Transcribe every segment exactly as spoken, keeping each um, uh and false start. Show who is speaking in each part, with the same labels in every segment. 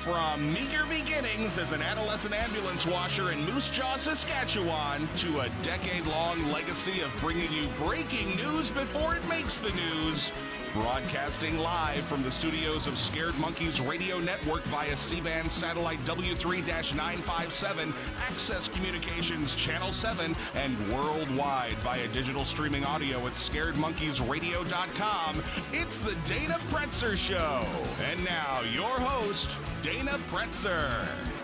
Speaker 1: From meager beginnings as an adolescent ambulance washer in Moose Jaw, Saskatchewan, to a decade-long legacy of bringing you breaking news before it makes the news. Broadcasting live from the studios of Scared Monkeys Radio Network via C-band satellite W three nine five seven, Access Communications Channel seven, and worldwide via digital streaming audio at scared monkeys radio dot com, it's the Dana Pretzer Show. And now, your host, Dana Pretzer.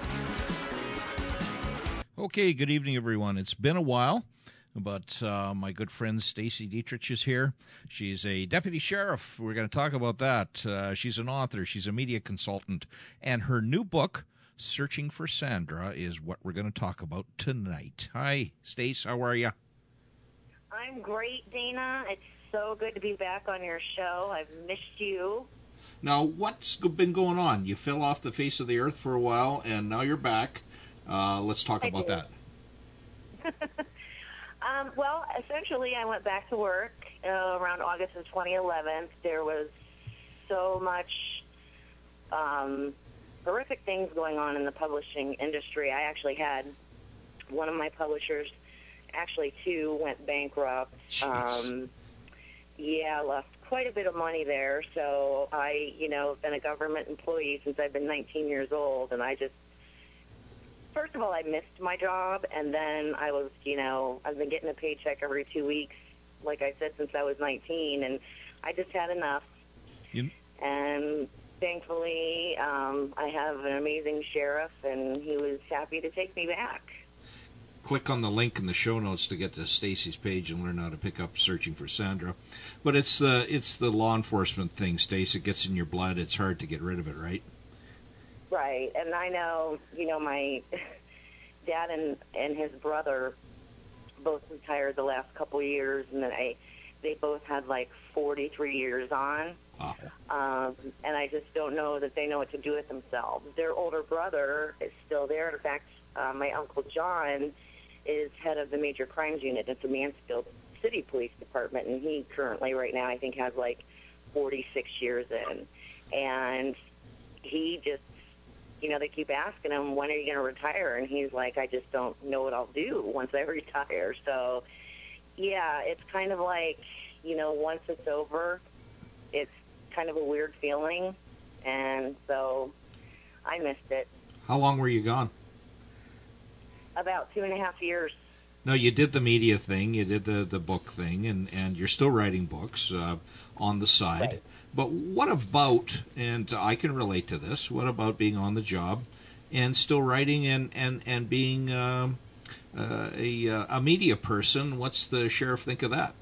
Speaker 2: Okay, good evening, everyone. It's been a while. But uh, my good friend Stacy Dietrich is here. She's a deputy sheriff. We're going to talk about that. Uh, she's an author. She's a media consultant. And her new book, Searching for Sandra, is what we're going to talk about tonight. Hi, Stace. How are you?
Speaker 3: I'm great, Dana. It's so good to be back on your show. I've missed you.
Speaker 2: Now, what's been going on? You fell off the face of the earth for a while, and now you're back. Uh, let's talk
Speaker 3: I
Speaker 2: about
Speaker 3: did.
Speaker 2: that.
Speaker 3: Um, well, essentially, I went back to work uh, around August of twenty eleven. There was so much um, horrific things going on in the publishing industry. I actually had one of my publishers, actually two, went bankrupt. Um, yeah, lost quite a bit of money there. So I, you know, have been a government employee since I've been nineteen years old, and I just First of all, I missed my job, and then I was, you know, I've been getting a paycheck every two weeks, like I said, since I was nineteen, and I just had enough.
Speaker 2: You...
Speaker 3: And thankfully, um, I have an amazing sheriff, and he was happy to take me back.
Speaker 2: Click on the link in the show notes to get to Stacy's page and learn how to pick up Searching for Sandra. But it's the it's the law enforcement thing, Stace. It gets in your blood. It's hard to get rid of it, right?
Speaker 3: Right, and I know, you know, my dad and, and his brother both retired the last couple of years, and then I, they both had like forty-three years on,
Speaker 2: oh.
Speaker 3: um, and I just don't know that they know what to do with themselves. Their older brother is still there. In fact, uh, my Uncle John is head of the Major Crimes Unit at the Mansfield City Police Department, and he currently, right now, I think has like forty-six years in, and he just, you know, they keep asking him, when are you going to retire? And he's like, I just don't know what I'll do once I retire. So, yeah, it's kind of like, you know, once it's over, it's kind of a weird feeling. And so I missed it.
Speaker 2: How long were you gone?
Speaker 3: About two and a half years.
Speaker 2: No, you did the media thing, you did the, the book thing, and, and you're still writing books uh, on the side.
Speaker 3: Right.
Speaker 2: But what about, and I can relate to this, what about being on the job and still writing and, and, and being um, uh, a, a media person? What's the sheriff think of that?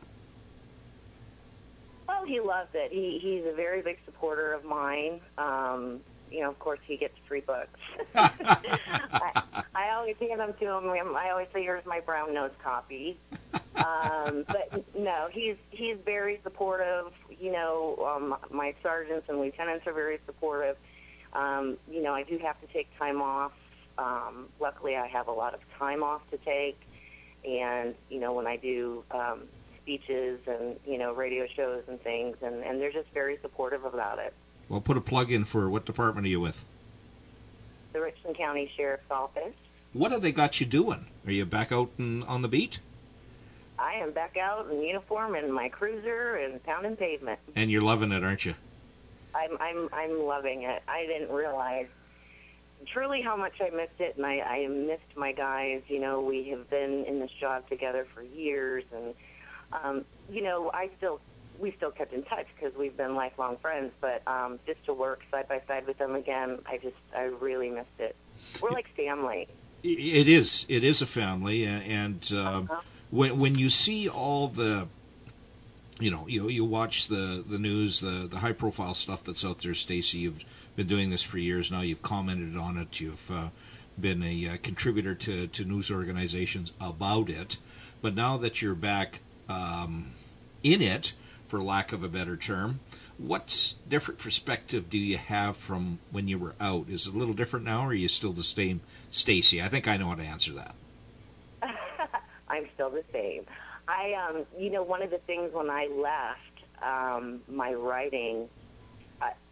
Speaker 3: Well, he loves it. He He's a very big supporter of mine. Um, you know, of course, he gets free books. I, I always hand them to him. I always say, here's my brown nose copy. um, but no, he's he's very supportive. You know, um, my sergeants and lieutenants are very supportive. Um, you know, I do have to take time off. Um, luckily, I have a lot of time off to take. And, you know, when I do um, speeches and, you know, radio shows and things, and, and they're just very supportive about it.
Speaker 2: Well, put a plug in for what department are you with?
Speaker 3: The Richland County Sheriff's Office.
Speaker 2: What have they got you doing? Are you back out in, on the beat?
Speaker 3: I am back out in uniform in my cruiser and pounding pavement.
Speaker 2: And you're loving it, aren't you?
Speaker 3: I'm I'm I'm loving it. I didn't realize truly how much I missed it, and I, I missed my guys. You know, we have been in this job together for years, and um, you know, I still we still kept in touch because we've been lifelong friends. But um, just to work side by side with them again, I just I really missed it. We're like family.
Speaker 2: It is. It is a family, and uh,
Speaker 3: uh-huh.
Speaker 2: when when you see all the, you know, you you watch the, the news, the the high profile stuff that's out there, Stacy. You've been doing this for years now. You've commented on it. You've uh, been a uh, contributor to, to news organizations about it. But now that you're back um, in it, for lack of a better term, what different perspective do you have from when you were out? Is it a little different now, or are you still the same Stacy? I think I know how to answer that.
Speaker 3: I'm still the same. I, um, you know, one of the things when I left um, my writing, I,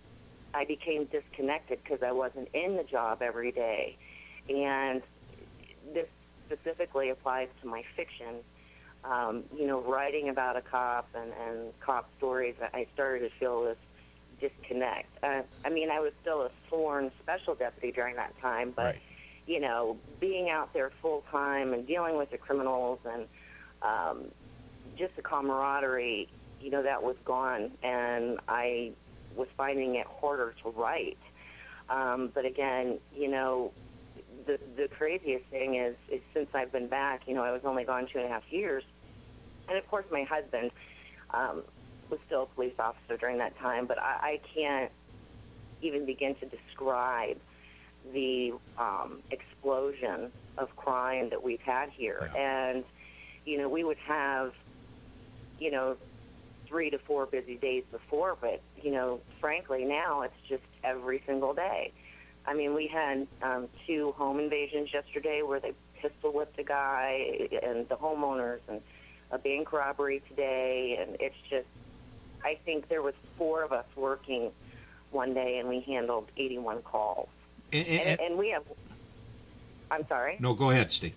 Speaker 3: I became disconnected because I wasn't in the job every day. And this specifically applies to my fiction. Um, you know, writing about a cop and, and cop stories, I started to feel this disconnect. Uh, I mean, I was still a sworn special deputy during that time, but,
Speaker 2: Right.
Speaker 3: you know, being out there full time and dealing with the criminals and um, just the camaraderie, you know, that was gone, and I was finding it harder to write. Um, but again, you know, the the craziest thing is, is since I've been back, you know, I was only gone two and a half years, and of course my husband um, was still a police officer during that time, but I, I can't even begin to describe the um, explosion of crime that we've had here.
Speaker 2: Yeah.
Speaker 3: And, you know, we would have, you know, three to four busy days before, but, you know, frankly, now it's just every single day. I mean, we had um, two home invasions yesterday where they pistol whipped a guy and the homeowners, and a bank robbery today, and it's just, I think there was four of us working one day, and we handled eighty-one calls.
Speaker 2: And, and,
Speaker 3: And, and we have, I'm sorry?
Speaker 2: no, go ahead, Steve.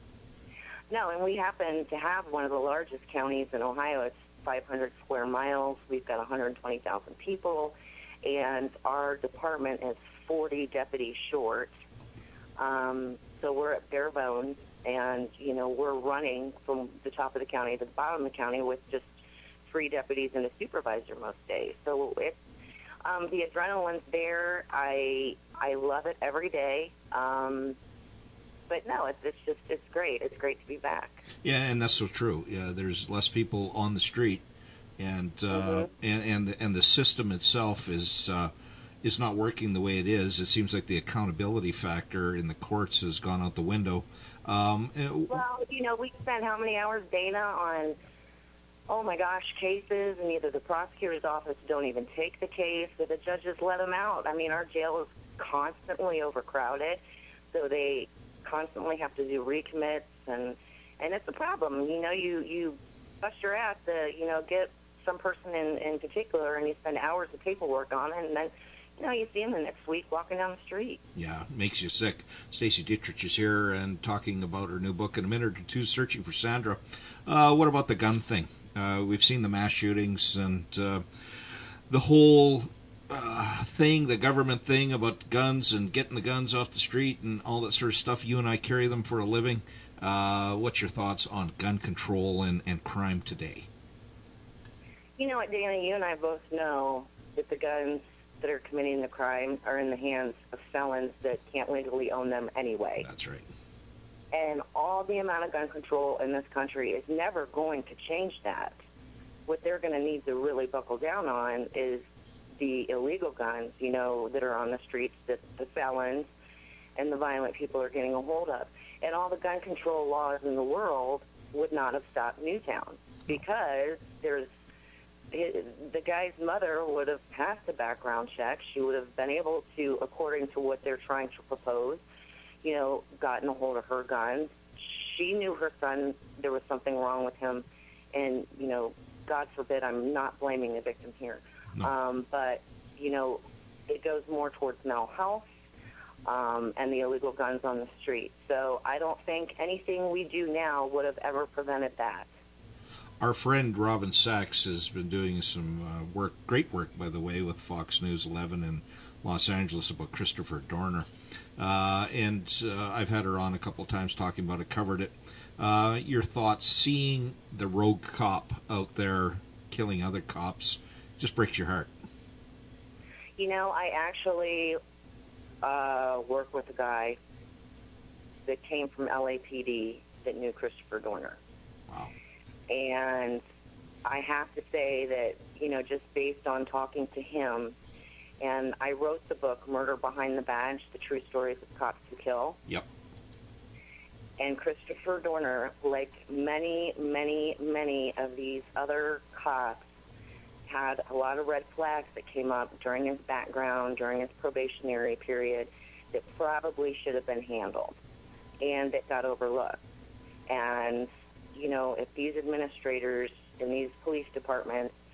Speaker 3: No, and we happen to have one of the largest counties in Ohio. It's five hundred square miles. We've got one hundred twenty thousand people, and our department is forty deputies short. Um, so we're at bare bones, and, you know, we're running from the top of the county to the bottom of the county with just three deputies and a supervisor most days. So it's, um, the adrenaline's there. I I love it every day. Um, but no, it's, it's just, it's great. It's great to be back.
Speaker 2: Yeah, and that's so true. Yeah, there's less people on the street, and uh,
Speaker 3: Mm-hmm.
Speaker 2: and and the, and the system itself is uh, is not working the way it is. It seems like the accountability factor in the courts has gone out the window. Um, and-
Speaker 3: Well, you know, we spent how many hours, Dana, on, oh my gosh, cases, and either the prosecutor's office don't even take the case or the judges let them out. I mean, our jail is constantly overcrowded, so they constantly have to do recommits, and and it's a problem. You know, you, you bust your ass to, you know, get some person in, in particular, and you spend hours of paperwork on it, and then, you know, you see them the next week walking down the street.
Speaker 2: Yeah, makes you sick. Stacey Dietrich is here and talking about her new book in a minute or two, Searching for Sandra. Uh, what about the gun thing? Uh, we've seen the mass shootings and uh, the whole uh, thing, the government thing about guns and getting the guns off the street and all that sort of stuff. You and I carry them for a living. Uh, what's your thoughts on gun control and, and crime today?
Speaker 3: You know what, Dana, you and I both know that the guns that are committing the crime are in the hands of felons that can't legally own them anyway.
Speaker 2: That's right.
Speaker 3: And all the amount of gun control in this country is never going to change that. What they're going to need to really buckle down on is the illegal guns, you know, that are on the streets that the felons and the violent people are getting a hold of. And all the gun control laws in the world would not have stopped Newtown, because there's the guy's mother would have passed a background check. She would have been able to, according to what they're trying to propose, you know, gotten a hold of her guns. She knew her son, there was something wrong with him. And, you know, God forbid, I'm not blaming the victim here.
Speaker 2: No.
Speaker 3: Um, but, you know, it goes more towards mental health um, and the illegal guns on the street. So I don't think anything we do now would have ever prevented that.
Speaker 2: Our friend Robin Sachs has been doing some uh, work, great work, by the way, with Fox News eleven in Los Angeles about Christopher Dorner. Uh, and uh, I've had her on a couple of times talking about it, covered it. Uh, your thoughts, seeing the rogue cop out there killing other cops, just breaks your heart.
Speaker 3: You know, I actually uh, work with a guy that came from L A P D that knew Christopher Dorner.
Speaker 2: Wow.
Speaker 3: And I have to say that, you know, just based on talking to him, and I wrote the book, Murder Behind the Badge, The True Stories of Cops Who Kill.
Speaker 2: Yep.
Speaker 3: And Christopher Dorner, like many, many, many of these other cops, had a lot of red flags that came up during his background, during his probationary period, that probably should have been handled, and that got overlooked. And, you know, if these administrators in these police departments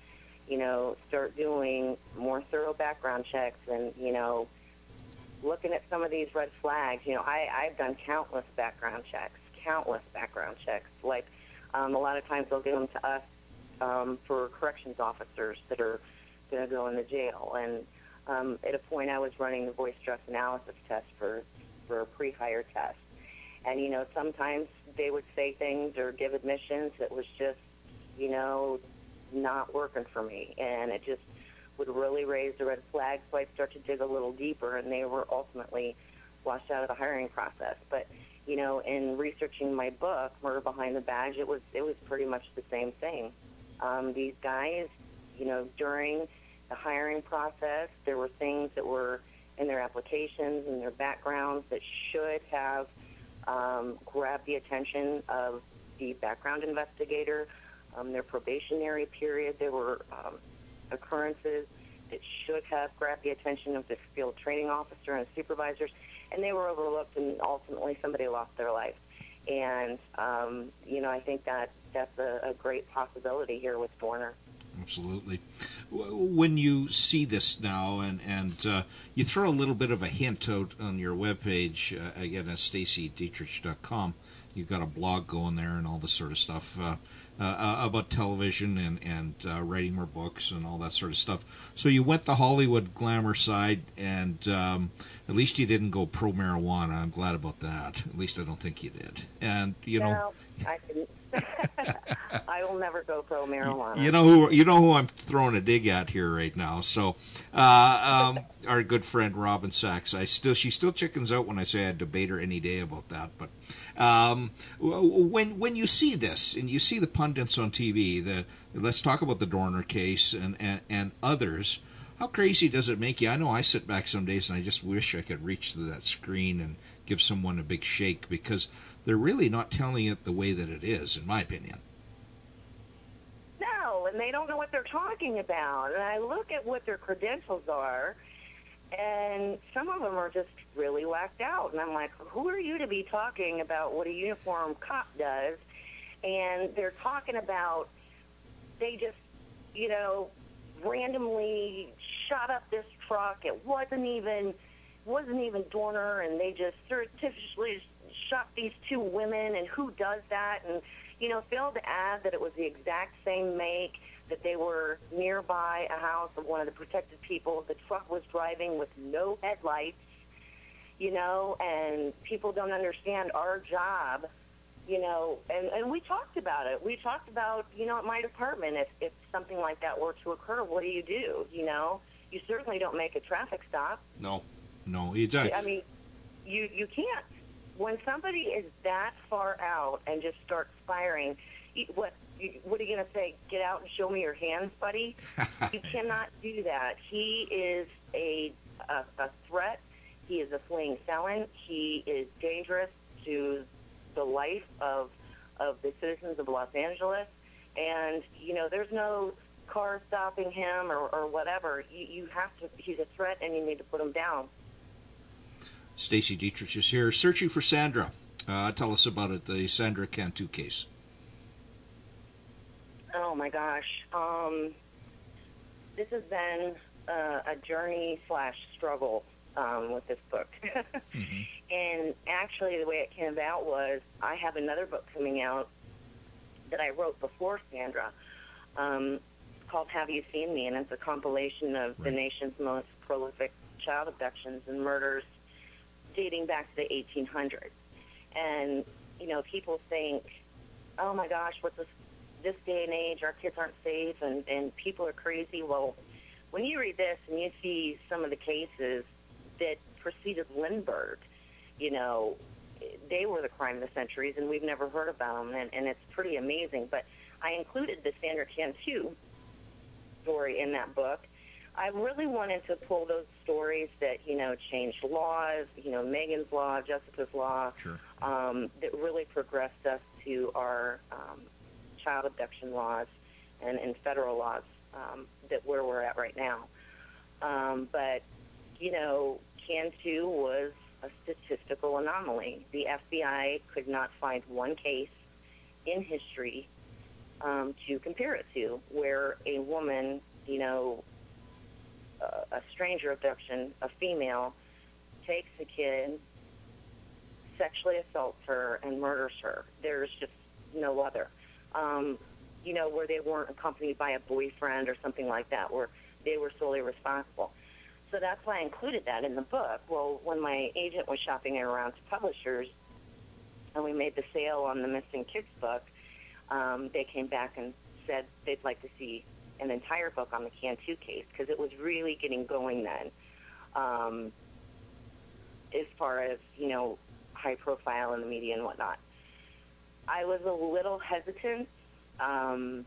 Speaker 3: you know, start doing more thorough background checks and, you know, looking at some of these red flags. You know, I, I've done countless background checks, countless background checks. Like, um, a lot of times they'll give them to us um, for corrections officers that are going to go in the jail. And um, at a point I was running the voice stress analysis test for, for a pre-hire test. And, you know, sometimes they would say things or give admissions that was just, you know, not working for me. And it just would really raise the red flag, so I'd start to dig a little deeper, and they were ultimately washed out of the hiring process. But, you know, in researching my book, Murder Behind the Badge, it was it was pretty much the same thing. Um, these guys, you know, during the hiring process, there were things that were in their applications and their backgrounds that should have um, grabbed the attention of the background investigator. Um, their probationary period, there were um, occurrences that should have grabbed the attention of the field training officer and supervisors, and they were overlooked, and ultimately somebody lost their life. And, um, you know, I think that that's a, a great possibility here with Dorner.
Speaker 2: Absolutely. When you see this now, and, and uh, you throw a little bit of a hint out on your webpage, uh, again, at Stacy Dietrich dot com, you've got a blog going there and all this sort of stuff. Uh, Uh, about television and, and uh, writing more books and all that sort of stuff. So you went the Hollywood glamour side, and um, at least you didn't go pro-marijuana. I'm glad about that. At least I don't think you did. And, you know...
Speaker 3: No, I didn't. I will never go pro-marijuana.
Speaker 2: You know who you know who I'm throwing a dig at here right now. So, uh, um, our good friend Robin Sachs. I still she still chickens out when I say I'd debate her any day about that. But um, when when you see this and you see the pundits on T V, the let's talk about the Dorner case and, and, and others. How crazy does it make you? I know I sit back some days and I just wish I could reach to that screen and give someone a big shake, because they're really not telling it the way that it is, in my opinion.
Speaker 3: No, and they don't know what they're talking about. And I look at what their credentials are, and some of them are just really whacked out. And I'm like, who are you to be talking about what a uniformed cop does? And they're talking about they just, you know, randomly shot up this truck. It wasn't even wasn't even Dorner, and they just surreptitiously shot these two women, and who does that? And, you know, failed to add that it was the exact same make, that they were nearby a house of one of the protected people. The truck was driving with no headlights, you know, and people don't understand our job, you know, and, and we talked about it. We talked about, you know, at my department, if, if something like that were to occur, what do you do? You know, you certainly don't make a traffic stop.
Speaker 2: No, no, you don't.
Speaker 3: I mean, you, you can't. When somebody is that far out and just starts firing, what what are you going to say? Get out and show me your hands, buddy? You cannot do that. He is a, a a threat. He is a fleeing felon. He is dangerous to the life of of the citizens of Los Angeles. And, you know, there's no car stopping him or, or whatever. You, you have to. He's a threat, and you need to put him down.
Speaker 2: Stacy Dietrich is here, searching for Sandra. Uh, tell us about it, the Sandra Cantu case.
Speaker 3: Oh, my gosh. Um, this has been uh, a journey slash struggle um, with this book. mm-hmm. And actually, the way it came about was I have another book coming out that I wrote before Sandra um, called Have You Seen Me? And it's a compilation of right. the nation's most prolific child abductions and murders dating back to the eighteen hundreds. And, you know, people think, oh, my gosh, what's this, this day and age, our kids aren't safe, and, and people are crazy. Well, when you read this and you see some of the cases that preceded Lindbergh, you know, they were the crime of the centuries, and we've never heard about them, and, and it's pretty amazing. But I included the Sandra Cantu story in that book. I really wanted to pull those stories that, you know, changed laws, you know, Megan's Law, Jessica's Law,
Speaker 2: sure.
Speaker 3: um, that really progressed us to our um, child abduction laws and, and federal laws um, that where we're at right now. Um, but, you know, Cantu was a statistical anomaly. The F B I could not find one case in history um, to compare it to where a woman you know, a, a stranger abduction, a female, takes a kid, sexually assaults her, and murders her. There's just no other. Um, you know, where they weren't accompanied by a boyfriend or something like that, where they were solely responsible. So that's why I included that in the book. Well, when my agent was shopping it around to publishers, and we made the sale on the Missing Kids book, um, they came back and said they'd like to see an entire book on the Cantu case, because it was really getting going then, um, as far as, you know, high profile in the media and whatnot. I was a little hesitant. Um,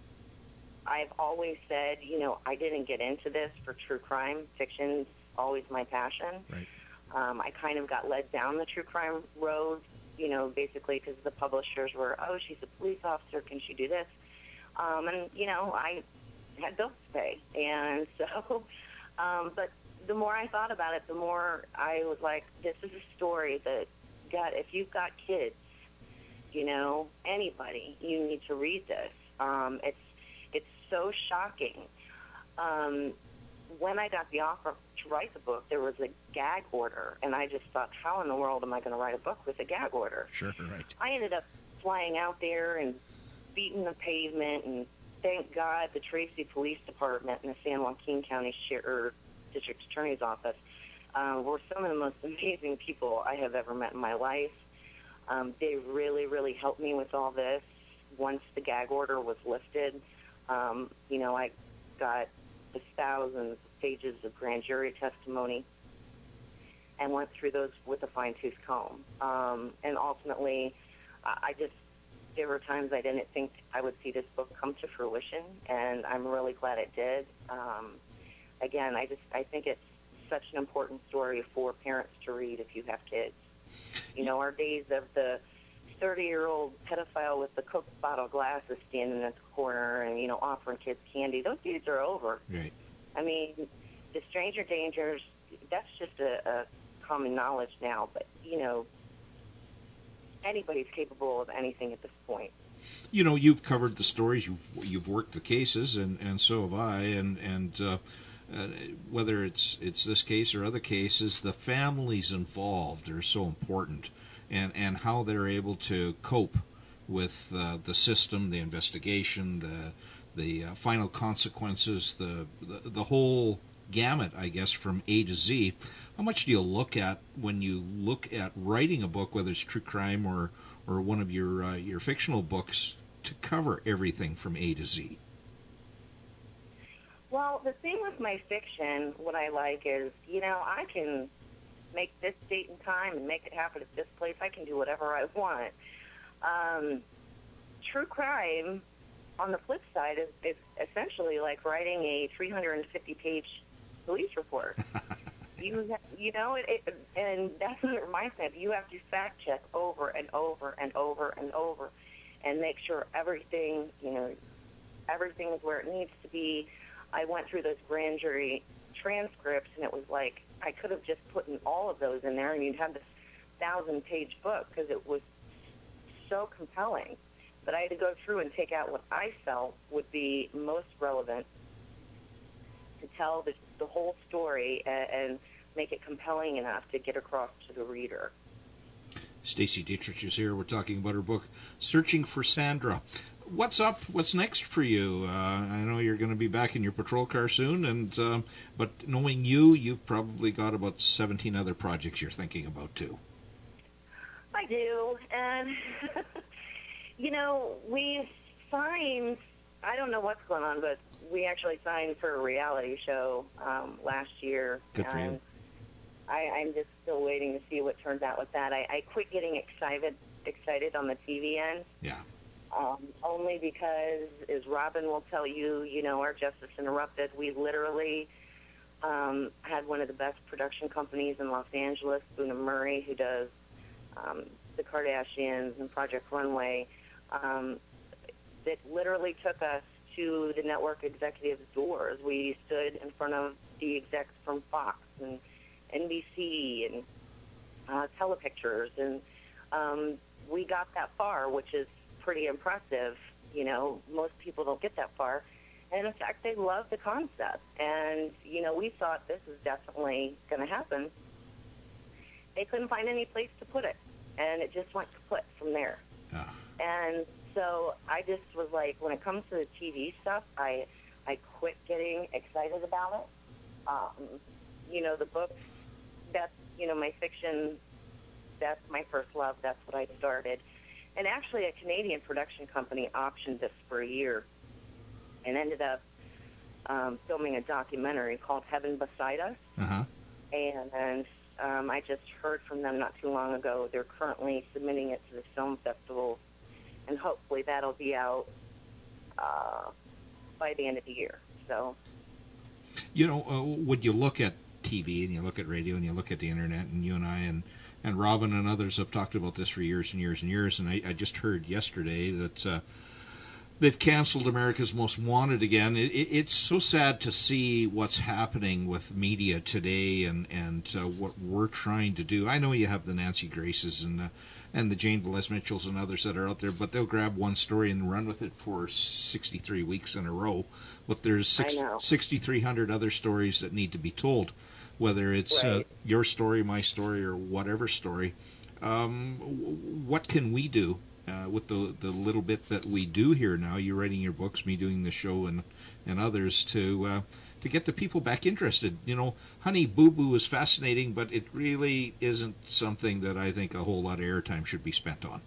Speaker 3: I've always said, you know, I didn't get into this for true crime. Fiction's always my passion.
Speaker 2: Right.
Speaker 3: Um, I kind of got led down the true crime road, you know, basically because the publishers were, oh, she's a police officer, can she do this? Um, and, you know, I had bills to pay. And so, um, but the more I thought about it, the more I was like, this is a story that, God, if you've got kids, you know, anybody, you need to read this. Um, it's it's so shocking. Um, when I got the offer to write the book, there was a gag order, and I just thought, how in the world am I going to write a book with a gag order?
Speaker 2: Sure, right.
Speaker 3: I ended up flying out there and beating the pavement, and thank God the Tracy Police Department and the San Joaquin County Sheriff District Attorney's Office uh, were some of the most amazing people I have ever met in my life. Um, they really, really helped me with all this. Once the gag order was lifted, um, you know, I got the thousands of pages of grand jury testimony and went through those with a fine-tooth comb. Um, and ultimately, I I just, there were times I didn't think I would see this book come to fruition, and I'm really glad it did. Um, again, I just, I think it's such an important story for parents to read if you have kids. You know, our days of the thirty-year-old pedophile with the Coke bottle glasses standing in the corner and, you know, offering kids candy, those days are over.
Speaker 2: Right.
Speaker 3: I mean, the stranger dangers, that's just a, a common knowledge now, but, you know, anybody's capable of anything at this point.
Speaker 2: You know, you've covered the stories, you've you've worked the cases, and, and so have I, and and uh, uh, whether it's it's this case or other cases, the families involved are so important, and and how they're able to cope with uh, the system, the investigation, the the uh, final consequences, the, the the whole gamut, I guess, from A to Z. How much do you look at when you look at writing a book, whether it's true crime or or one of your uh, your fictional books, to cover everything from A to Z?
Speaker 3: Well, the thing with my fiction, what I like is, you know, I can make this date and time and make it happen at this place. I can do whatever I want. Um, true crime, on the flip side, is, is essentially like writing a three hundred fifty page police report. You you know, it, it, and that's what it reminds me of. You have to fact check over and over and over and over, and make sure everything, you know, everything is where it needs to be. I went through those grand jury transcripts, and it was like I could have just put in all of those in there, and you'd have this thousand-page book because it was so compelling. But I had to go through and take out what I felt would be most relevant to tell the, the whole story and, and make it compelling enough to get across to the reader.
Speaker 2: Stacy Dietrich is here. We're talking about her book, Searching for Sandra. What's up? What's next for you? Uh, I know you're going to be back in your patrol car soon, and um, but knowing you, you've probably got about seventeen other projects you're thinking about too.
Speaker 3: I do, and you know, we signed, I don't know what's going on, but we actually signed for a reality show um, last year.
Speaker 2: Good for you.
Speaker 3: I, I'm just still waiting to see what turns out with that. I, I quit getting excited excited on the T V end.
Speaker 2: Yeah.
Speaker 3: Um, only because, as Robin will tell you, you know, our Justice Interrupted, we literally um, had one of the best production companies in Los Angeles, Boone and Murray, who does um, the Kardashians and Project Runway, um, that literally took us to the network executives' doors. We stood in front of the execs from Fox and N B C and uh, Telepictures, and um, we got that far, which is pretty impressive. You know, most people don't get that far. And in fact, they loved the concept. And, you know, we thought this is definitely going to happen. They couldn't find any place to put it. And it just went kaput from there. Oh. And so I just was like, when it comes to the T V stuff, I I quit getting excited about it. Um, you know, the books, that's, you know, my fiction, that's my first love. That's what I started. And actually, a Canadian production company optioned this for a year and ended up um, filming a documentary called Heaven Beside Us.
Speaker 2: Uh-huh.
Speaker 3: And, and um, I just heard from them not too long ago. They're currently submitting it to the film festival, and hopefully that'll be out uh, by the end of the year. So,
Speaker 2: you know, uh, when you look at T V and you look at radio and you look at the internet, and you and I and, and Robin and others have talked about this for years and years and years, and I, I just heard yesterday that uh, they've canceled America's Most Wanted again. It, it, it's so sad to see what's happening with media today and, and uh, what we're trying to do. I know you have the Nancy Graces and uh, and the Jane Velez Mitchells and others that are out there, but they'll grab one story and run with it for sixty-three weeks in a row. But there's six, sixty-three hundred other stories that need to be told, whether it's right. uh, your story, my story, or whatever story. Um, what can we do uh, with the the little bit that we do here now? You writing your books, me doing the show, and and others to uh, to get the people back interested. You know, Honey Boo Boo is fascinating, but it really isn't something that I think a whole lot of airtime should be spent on.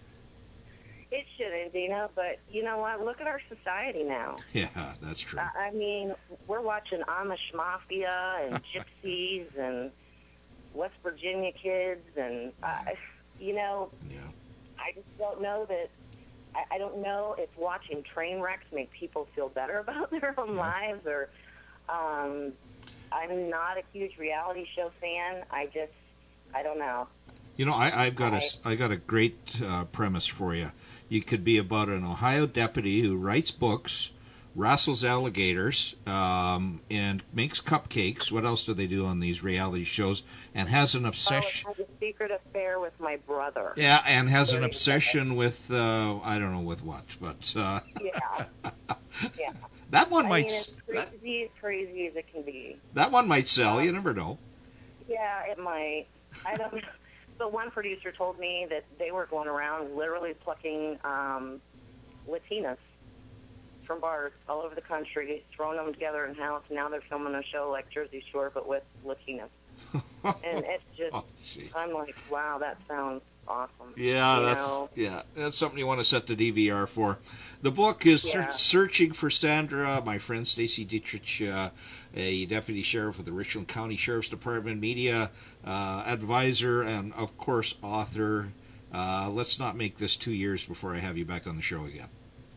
Speaker 3: It shouldn't, Dina, but you know what? Look at our society now.
Speaker 2: Yeah, that's true.
Speaker 3: Uh, I mean, we're watching Amish Mafia and Gypsies and West Virginia kids, and, uh, you know,
Speaker 2: yeah.
Speaker 3: I just don't know that, I, I don't know if watching train wrecks make people feel better about their own yeah. lives, or um, I'm not a huge reality show fan. I just, I don't know.
Speaker 2: You know, I, I've got I, a, I got a great uh, premise for you. You could be about an Ohio deputy who writes books, wrestles alligators, um, and makes cupcakes. What else do they do on these reality shows? And has an obsession.
Speaker 3: Oh, it has a secret affair with my brother.
Speaker 2: Yeah, and has Very an obsession with, uh, I don't know with what, but... Uh,
Speaker 3: yeah, yeah.
Speaker 2: That one
Speaker 3: I
Speaker 2: might...
Speaker 3: mean, it's crazy, as crazy as it can be.
Speaker 2: That one might sell, um, you never know.
Speaker 3: Yeah, it might. I don't know. But one producer told me that they were going around literally plucking um, Latinas from bars all over the country, throwing them together in house. Now they're filming a show like Jersey Shore, but with Latinas. And it's just, oh, I'm like, wow, that sounds awesome.
Speaker 2: Yeah,
Speaker 3: you
Speaker 2: that's
Speaker 3: know?
Speaker 2: yeah, that's something you want to set the D V R for. The book is
Speaker 3: yeah.
Speaker 2: Ser- Searching for Sandra. My friend Stacy Dietrich, uh, a deputy sheriff with the Richland County Sheriff's Department, media uh, advisor, and of course author. Uh, let's not make this two years before I have you back on the show again.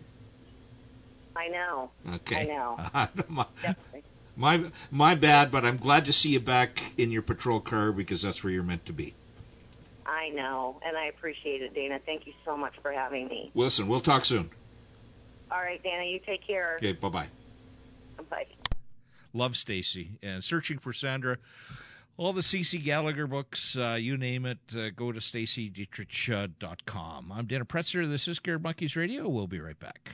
Speaker 3: I know.
Speaker 2: Okay.
Speaker 3: I know.
Speaker 2: my,
Speaker 3: Definitely.
Speaker 2: my my bad, but I'm glad to see you back in your patrol car because that's where you're meant to be.
Speaker 3: I know, and I appreciate it, Dana. Thank you so much for having me.
Speaker 2: Listen, we'll talk soon.
Speaker 3: All right, Dana, you take care.
Speaker 2: Okay, bye-bye.
Speaker 3: Bye.
Speaker 2: Love Stacy. And Searching for Sandra, all the C C Gallagher books, uh, you name it, uh, go to stacy dietrich dot com. I'm Dana Pretzer. This is Scared Monkeys Radio. We'll be right back.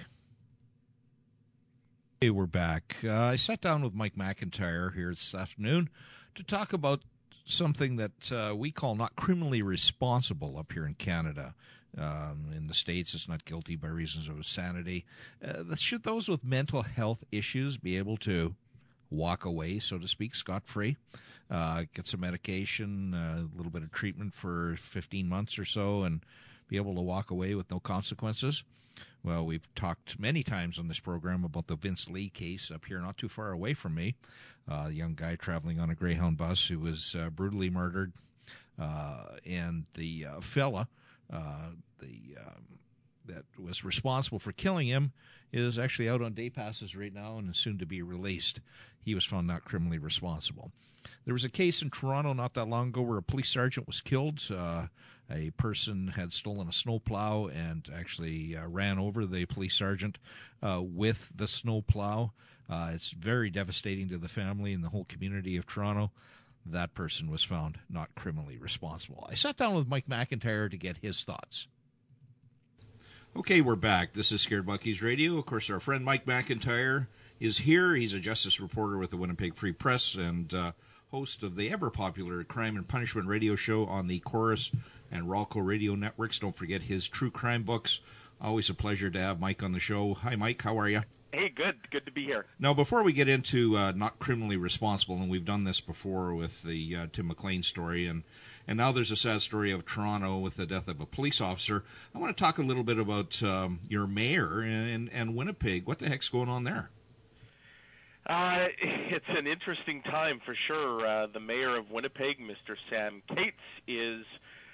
Speaker 2: Hey, we're back. Uh, I sat down with Mike McIntyre here this afternoon to talk about something that uh, we call not criminally responsible up here in Canada. Um, in the States, it's not guilty by reasons of insanity. Uh, should those with mental health issues be able to walk away, so to speak, scot-free, uh, get some medication, uh, a little bit of treatment for fifteen months or so, and be able to walk away with no consequences? Well, we've talked many times on this program about the Vince Lee case up here not too far away from me, uh, a young guy traveling on a Greyhound bus who was uh, brutally murdered, uh, and the uh, fella uh, the um, that was responsible for killing him is actually out on day passes right now and is soon to be released. He was found not criminally responsible. There was a case in Toronto not that long ago where a police sergeant was killed. Uh, a person had stolen a snowplow and actually uh, ran over the police sergeant uh, with the snowplow. Uh, it's very devastating to the family and the whole community of Toronto. That person was found not criminally responsible. I sat down with Mike McIntyre to get his thoughts. Okay, we're back. This is Scared Monkeys Radio. Of course, our friend Mike McIntyre is here. He's a justice reporter with the Winnipeg Free Press and uh, host of the ever-popular Crime and Punishment radio show on the Chorus and Ralco radio networks. Don't forget his true crime books. Always a pleasure to have Mike on the show. Hi, Mike. How are you?
Speaker 4: Hey, good. Good to be here.
Speaker 2: Now, before we get into uh, not criminally responsible, and we've done this before with the uh, Tim McLean story, and, and now there's a sad story of Toronto with the death of a police officer, I want to talk a little bit about um, your mayor and, and Winnipeg. What the heck's going on there?
Speaker 4: Uh, it's an interesting time for sure. Uh, the mayor of Winnipeg, Mister Sam Katz, is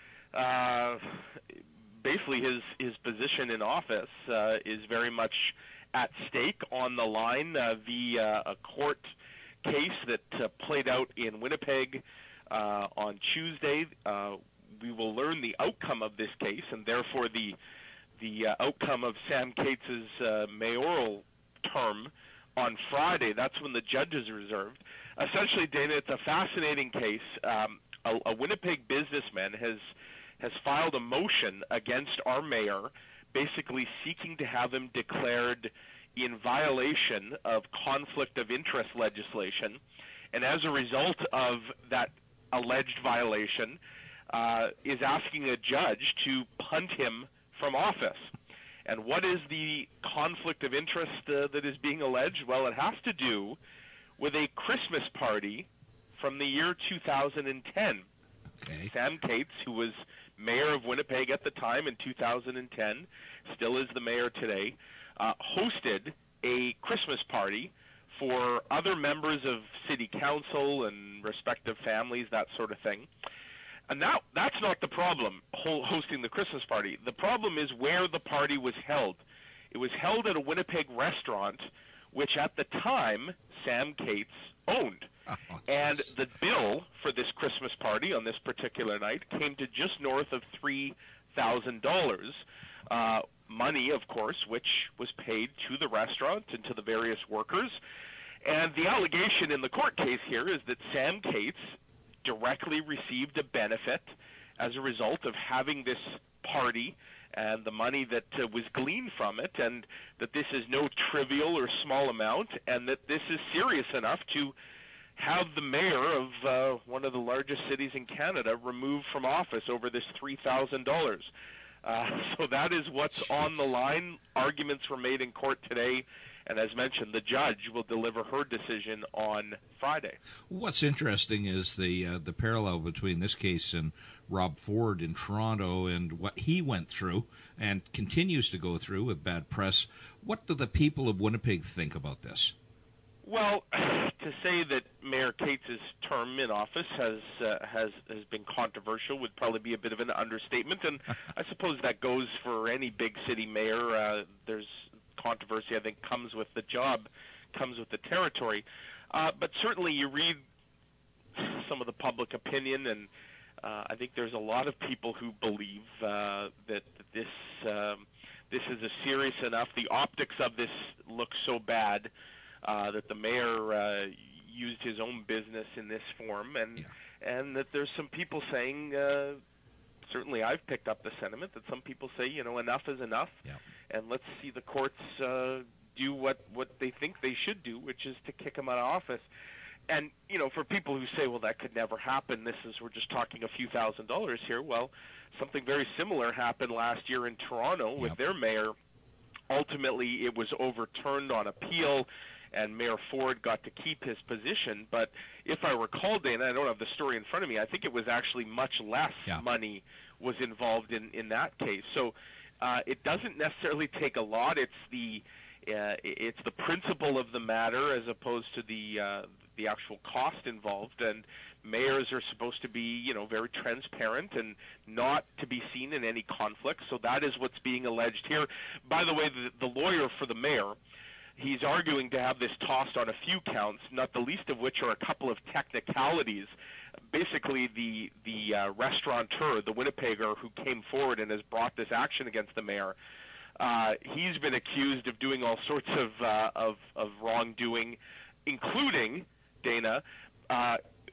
Speaker 4: uh, basically his, his position in office uh, is very much at stake, on the line uh, via a court case that uh, played out in Winnipeg uh, on Tuesday. Uh, we will learn the outcome of this case, and therefore the the uh, outcome of Sam Katz's uh, mayoral term on Friday. That's when the judges are reserved. Essentially, Dana, it's a fascinating case. Um, a, a Winnipeg businessman has has filed a motion against our mayor, basically seeking to have him declared in violation of conflict of interest legislation. And as a result of that alleged violation, uh, is asking a judge to punt him from office. And what is the conflict of interest uh, that is being alleged? Well, it has to do with a Christmas party from the year two thousand ten.
Speaker 2: Okay.
Speaker 4: Sam Katz, who was mayor of Winnipeg at the time in two thousand ten, still is the mayor today, uh, hosted a Christmas party for other members of city council and respective families, that sort of thing. And now that's not the problem, hosting the Christmas party. The problem is where the party was held. It was held at a Winnipeg restaurant, which at the time Sam Katz owned.
Speaker 2: Oh,
Speaker 4: and the bill for this Christmas party on this particular night came to just north of three thousand dollars. Uh, money, of course, which was paid to the restaurant and to the various workers. And the allegation in the court case here is that Sam Katz directly received a benefit as a result of having this party and the money that uh, was gleaned from it, and that this is no trivial or small amount, and that this is serious enough to have the mayor of uh, one of the largest cities in Canada removed from office over this three thousand dollars. Uh, so that is what's on the line. Arguments were made in court today, and as mentioned, the judge will deliver her decision on Friday.
Speaker 2: What's interesting is the uh, the parallel between this case and Rob Ford in Toronto and what he went through and continues to go through with bad press. What do the people of Winnipeg think about this?
Speaker 4: Well, to say that Mayor Katz's term in office has uh, has has been controversial would probably be a bit of an understatement, and I suppose that goes for any big city mayor. Uh, there's controversy, I think, comes with the job, comes with the territory. Uh, but certainly you read some of the public opinion, and uh, I think there's a lot of people who believe uh, that this um, this is a serious enough. The optics of this look so bad uh, that the mayor uh, used his own business in this form, and
Speaker 2: yeah.
Speaker 4: and that there's some people saying. Uh, Certainly, I've picked up the sentiment that some people say, you know, enough is enough,
Speaker 2: yeah.
Speaker 4: and let's see the courts uh, do what, what they think they should do, which is to kick him out of office. And, you know, for people who say, well, that could never happen, this is, we're just talking a few thousand dollars here, well, something very similar happened last year in Toronto with
Speaker 2: yep.
Speaker 4: their mayor. Ultimately, it was overturned on appeal, and Mayor Ford got to keep his position. But if I recall, Dana, I don't have the story in front of me, I think it was actually much less
Speaker 2: yeah.
Speaker 4: money was involved in, in that case. So uh, it doesn't necessarily take a lot. It's the uh, it's the principle of the matter as opposed to the uh, the actual cost involved. And mayors are supposed to be, you know, very transparent and not to be seen in any conflict. So that is what's being alleged here. By the way, the, the lawyer for the mayor, he's arguing to have this tossed on a few counts, not the least of which are a couple of technicalities. Basically, the the uh, restaurateur, the Winnipegger who came forward and has brought this action against the mayor, uh, he's been accused of doing all sorts of uh, of, of wrongdoing, including, Dana, uh,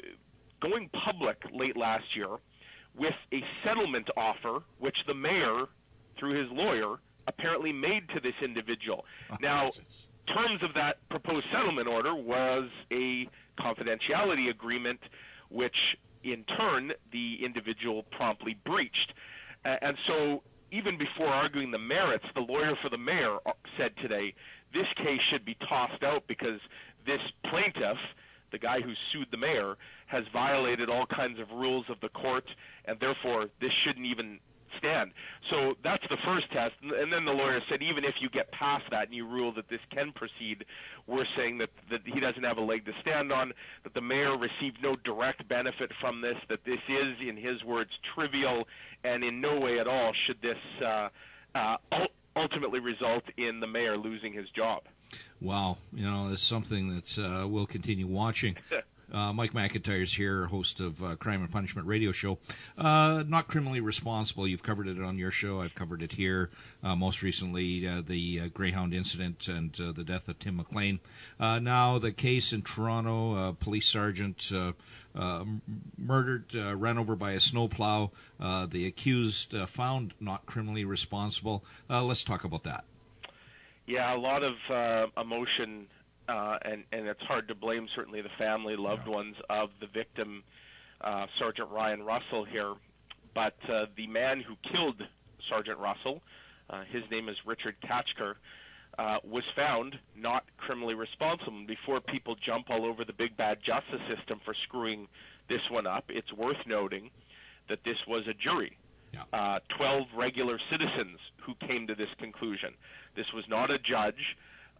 Speaker 4: going public late last year with a settlement offer, which the mayor, through his lawyer, apparently made to this individual.
Speaker 2: Oh,
Speaker 4: now,
Speaker 2: Jesus.
Speaker 4: terms of that proposed settlement order was a confidentiality agreement, which in turn the individual promptly breached. Uh, and so even before arguing the merits, the lawyer for the mayor said today, this case should be tossed out because this plaintiff, the guy who sued the mayor, has violated all kinds of rules of the court, and therefore this shouldn't even stand. So that's the first test. And then the lawyer said, even if you get past that and you rule that this can proceed, we're saying that, that he doesn't have a leg to stand on, that the mayor received no direct benefit from this, that this is, in his words, trivial, and in no way at all should this uh, uh, ultimately result in the mayor losing his job.
Speaker 2: Wow, you know, it's something that uh, we'll continue watching. Uh, Mike McIntyre's here, host of uh, Crime and Punishment radio show. Uh, not criminally responsible. You've covered it on your show. I've covered it here. Uh, most recently, uh, the uh, Greyhound incident and uh, the death of Tim McLean. Uh, now, the case in Toronto, uh, police sergeant uh, uh, murdered, uh, ran over by a snowplow. Uh, the accused uh, found not criminally responsible. Uh, let's talk about that.
Speaker 4: Yeah, a lot of uh, emotion. Uh, and, and it's hard to blame, certainly, the family, loved ones of the victim, uh, Sergeant Ryan Russell here. But uh, the man who killed Sergeant Russell, uh, his name is Richard Katchker, uh, was found not criminally responsible. And before people jump all over the big bad justice system for screwing this one up, it's worth noting that this was a jury.
Speaker 2: Yeah.
Speaker 4: Uh, twelve regular citizens who came to this conclusion. This was not a judge.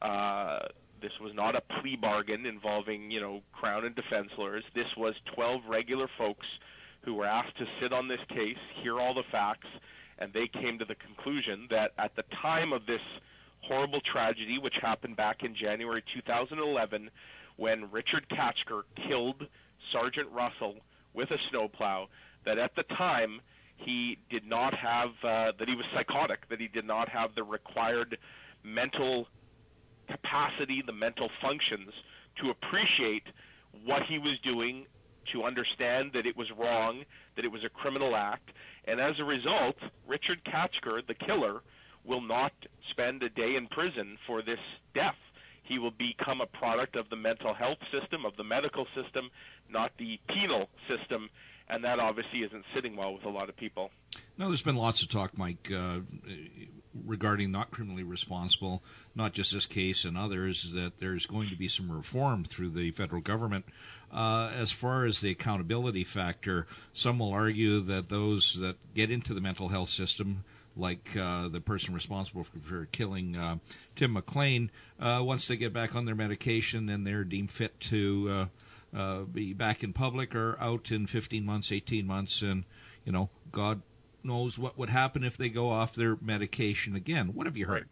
Speaker 4: Uh, This was not a plea bargain involving, you know, Crown and defense lawyers. This was twelve regular folks who were asked to sit on this case, hear all the facts, and they came to the conclusion that at the time of this horrible tragedy, which happened back in January two thousand eleven, when Richard Katchker killed Sergeant Russell with a snowplow, that at the time he did not have, uh, that he was psychotic, that he did not have the required mental capacity, the mental functions to appreciate what he was doing, to understand that it was wrong, that it was a criminal act. And as a result, Richard Katchker, the killer, will not spend a day in prison for this death. He will become a product of the mental health system, of the medical system, not the penal system, and that obviously isn't sitting well with a lot of people.
Speaker 2: Now, there's been lots of talk, Mike, uh, regarding not criminally responsible, not just this case and others, that there's going to be some reform through the federal government. Uh, as far as the accountability factor, some will argue that those that get into the mental health system, like uh, the person responsible for, for killing uh, Tim McLean, uh, once they get back on their medication and they're deemed fit to uh, uh, be back in public or out in fifteen months, eighteen months, and, you know, God knows what would happen if they go off their medication again. What have you heard?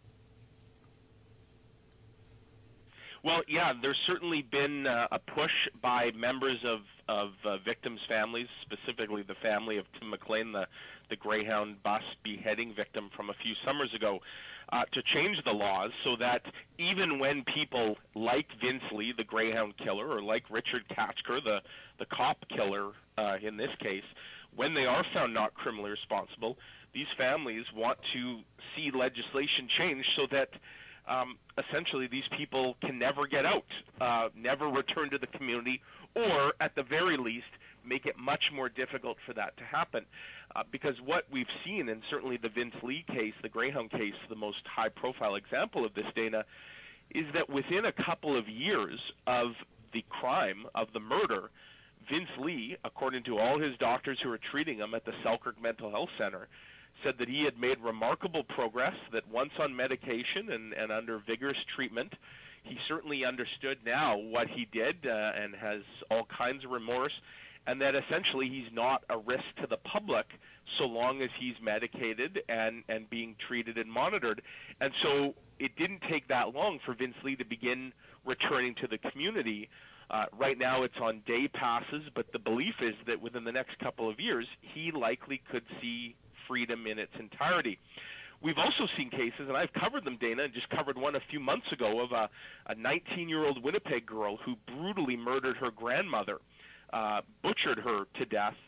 Speaker 4: Well, yeah, there's certainly been uh, a push by members of, of uh, victims' families, specifically the family of Tim McLean, the, the Greyhound bus beheading victim from a few summers ago, uh, to change the laws so that even when people like Vince Lee, the Greyhound killer, or like Richard Katchker, the, the cop killer uh, in this case, when they are found not criminally responsible, these families want to see legislation change so that um, essentially these people can never get out, uh, never return to the community, or at the very least make it much more difficult for that to happen. Uh, because what we've seen, and certainly the Vince Lee case, the Greyhound case, the most high-profile example of this, Dana, is that within a couple of years of the crime, of the murder, Vince Lee, according to all his doctors who were treating him at the Selkirk Mental Health Center, said that he had made remarkable progress, that once on medication and, and under vigorous treatment, he certainly understood now what he did uh, and has all kinds of remorse, and that essentially he's not a risk to the public so long as he's medicated and, and being treated and monitored. And so it didn't take that long for Vince Lee to begin returning to the community. Uh, right now it's on day passes, but the belief is that within the next couple of years, he likely could see freedom in its entirety. We've also seen cases, and I've covered them, Dana, and just covered one a few months ago of a, a nineteen-year-old Winnipeg girl who brutally murdered her grandmother, uh, butchered her to death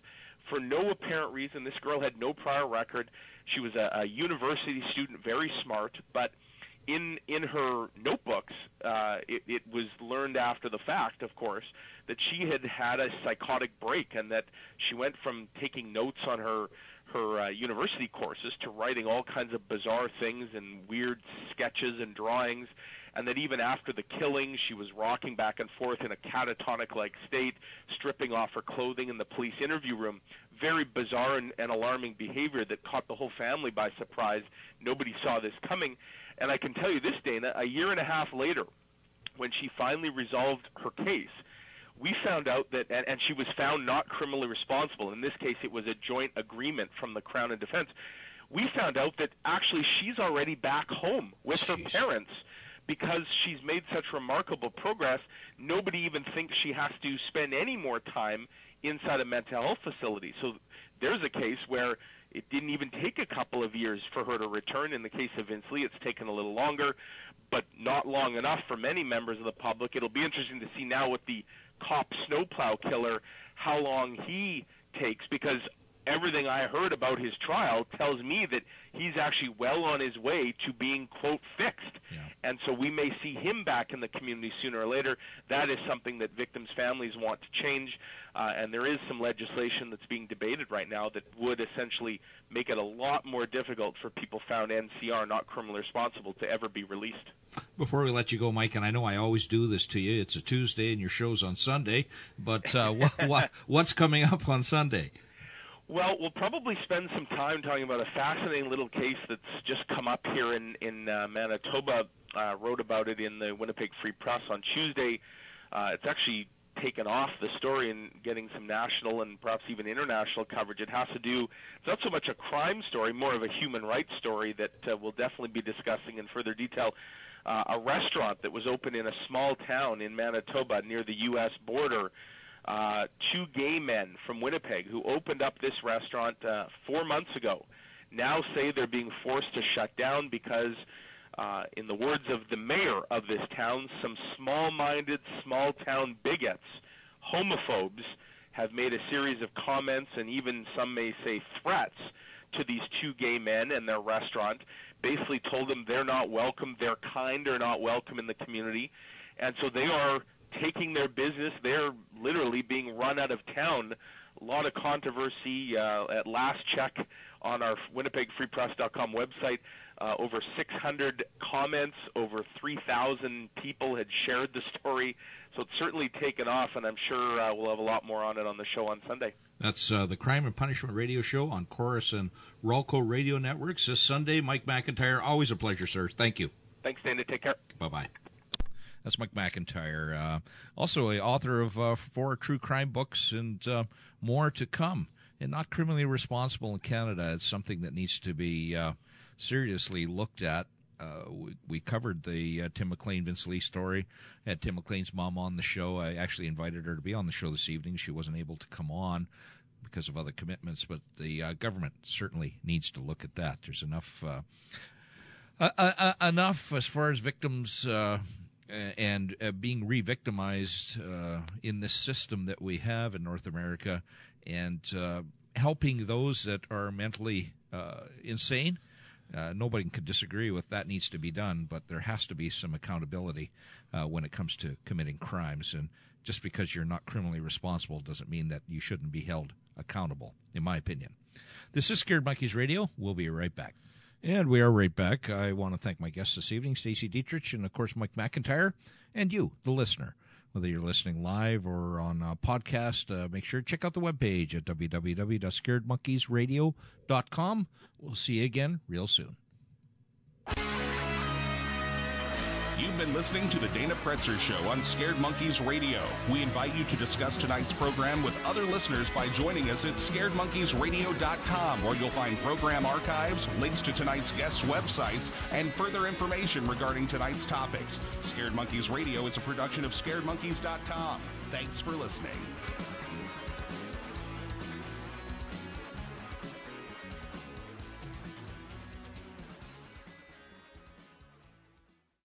Speaker 4: for no apparent reason. This girl had no prior record. She was a, a university student, very smart, but in in her notebooks, uh, it, it was learned after the fact, of course, that she had had a psychotic break, and that she went from taking notes on her her uh, university courses to writing all kinds of bizarre things and weird sketches and drawings, and that even after the killing, she was rocking back and forth in a catatonic-like state, stripping off her clothing in the police interview room. Very bizarre and, and alarming behavior that caught the whole family by surprise. Nobody saw this coming. And I can tell you this, Dana, a year and a half later, when she finally resolved her case, we found out that, and, and she was found not criminally responsible. In this case, it was a joint agreement from the Crown and Defense. We found out that actually she's already back home with her
Speaker 2: Jeez.
Speaker 4: parents because she's made such remarkable progress. Nobody even thinks she has to spend any more time inside a mental health facility. So there's a case where it didn't even take a couple of years for her to return. In the case of Vince Lee, it's taken a little longer, but not long enough for many members of the public. It'll be interesting to see now with the cop snowplow killer how long he takes, because everything I heard about his trial tells me that he's actually well on his way to being, quote, fixed.
Speaker 2: Yeah.
Speaker 4: And so we may see him back in the community sooner or later. That is something that victims' families want to change, uh, and there is some legislation that's being debated right now that would essentially make it a lot more difficult for people found N C R, not criminally responsible, to ever be released.
Speaker 2: Before we let you go, Mike, and I know I always do this to you, it's a Tuesday and your show's on Sunday, but uh, what, what, what's coming up on Sunday?
Speaker 4: Well, we'll probably spend some time talking about a fascinating little case that's just come up here in, in uh, Manitoba. Uh, wrote about it in the Winnipeg Free Press on Tuesday. Uh, it's actually taken off the story and getting some national and perhaps even international coverage. It has to do, it's not so much a crime story, more of a human rights story that uh, we'll definitely be discussing in further detail. Uh, a restaurant that was open in a small town in Manitoba near the U S border. Uh, two gay men from Winnipeg who opened up this restaurant uh, four months ago now say they're being forced to shut down because, uh, in the words of the mayor of this town, some small-minded, small-town bigots, homophobes, have made a series of comments and even, some may say, threats to these two gay men and their restaurant. Basically told them they're not welcome, their kind are not welcome in the community, and so they are taking their business. They're literally being run out of town. A lot of controversy. Uh, at last check on our Winnipeg Free Press dot com website, uh, over six hundred comments, over three thousand people had shared the story. So it's certainly taken off, and I'm sure uh, we'll have a lot more on it on the show on Sunday.
Speaker 2: That's uh, the Crime and Punishment Radio Show on Chorus and Rolco Radio Networks this Sunday. Mike McIntyre, always a pleasure, sir. Thank you.
Speaker 4: Thanks, Dana. Take care.
Speaker 2: Bye-bye. That's Mike McIntyre, uh, also a author of uh, four true crime books and uh, more to come. And not criminally responsible in Canada. It's something that needs to be uh, seriously looked at. Uh, we, we covered the uh, Tim McLean, Vince Lee story. Had Tim McLean's mom on the show. I actually invited her to be on the show this evening. She wasn't able to come on because of other commitments, but the uh, government certainly needs to look at that. There's enough, uh, uh, uh, enough as far as victims uh, and uh, being re-victimized uh, in this system that we have in North America, and uh, helping those that are mentally uh, insane. Uh, nobody can disagree with that needs to be done, but there has to be some accountability uh, when it comes to committing crimes. And just because you're not criminally responsible doesn't mean that you shouldn't be held accountable, in my opinion. This is Scared Monkeys Radio. We'll be right back. And we are right back. I want to thank my guests this evening, Stacey Dietrich and, of course, Mike McIntyre, and you, the listener. Whether you're listening live or on a podcast, uh, make sure to check out the webpage at w w w dot scared monkeys radio dot com. We'll see you again real soon.
Speaker 1: You've been listening to the Dana Pretzer Show on Scared Monkeys Radio. We invite you to discuss tonight's program with other listeners by joining us at scared monkeys radio dot com, where you'll find program archives, links to tonight's guests' websites, and further information regarding tonight's topics. Scared Monkeys Radio is a production of scared monkeys dot com. Thanks for listening.